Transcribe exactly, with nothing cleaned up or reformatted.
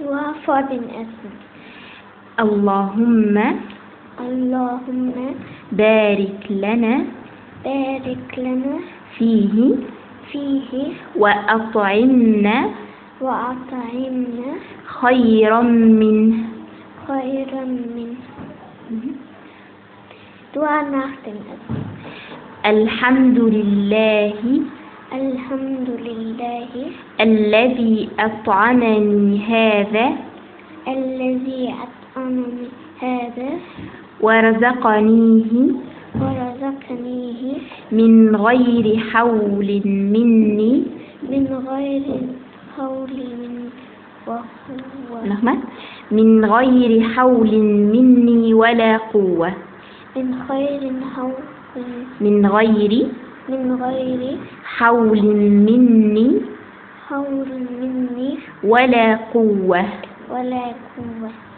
Dua vor dem Essen. اللهم اللهم بارك لنا بارك لنا فيه فيه وأطعمنا وأطعمنا خيرا منه. خيرا منه. Dua nach dem Essen. الحمد لله الحمد لله الذي أطعمني هذا الذي أطعمني هذا ورزقنيه ورزقنيه من غير حول مني من غير حول مني وقوة نعم. من غير حول مني ولا قوة. من غير حول من غير من غير حول مني حول مني ولا قوة. ولا قوة.